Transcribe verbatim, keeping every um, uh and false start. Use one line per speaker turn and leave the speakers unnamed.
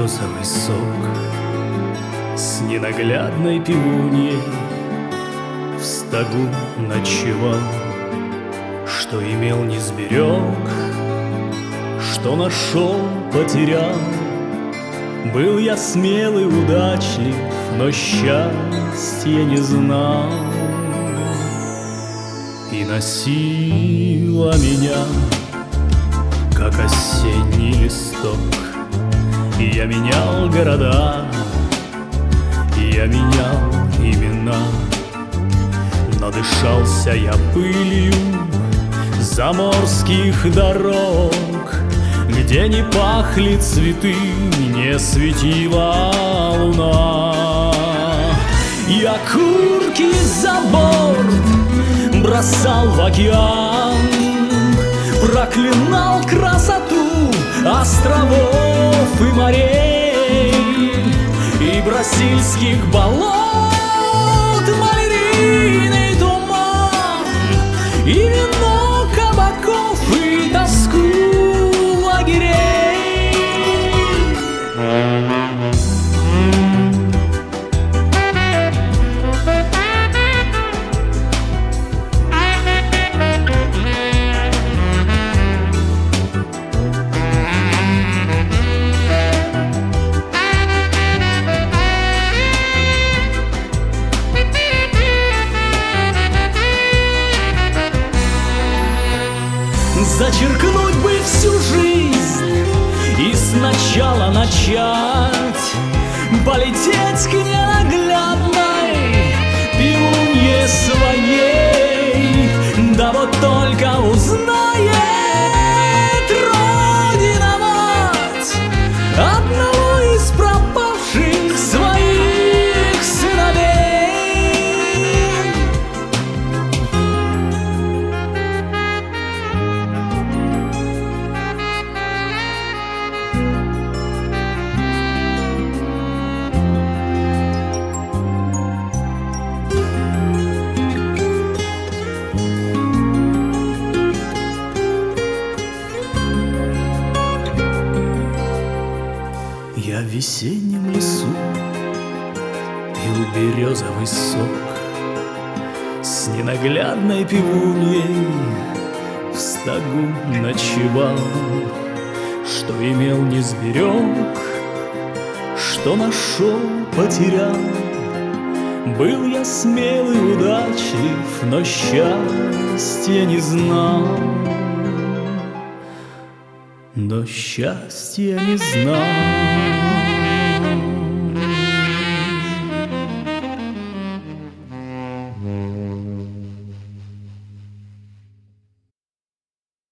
березовый сок с ненаглядной пивуньей в стогу ночевал. Что имел, не сберег, что нашел, потерял. Был я смелый, удачлив, но счастья не знал. И носила меня, как осенний листок. И я менял города, и я менял имена. Надышался я пылью заморских дорог, где не пахли цветы, не светила луна. Я курки за борт бросал в океан, проклинал красоту островов и морей, и бразильских болот, малярийный туман, и вино кабаков, и тоску лагерей. Зачеркнуть бы всю жизнь и сначала начать, полететь к ненаглядной пивунье своей. Да вот только узнает Родина-мать одного из пропавших своих сыновей. Я в весеннем лесу пил березовый сок с ненаглядной пивуньей в стогу ночевал. Что имел, не сберег, что нашел, потерял. Был я смелый, удачлив, но счастья не знал. Но счастья не знал.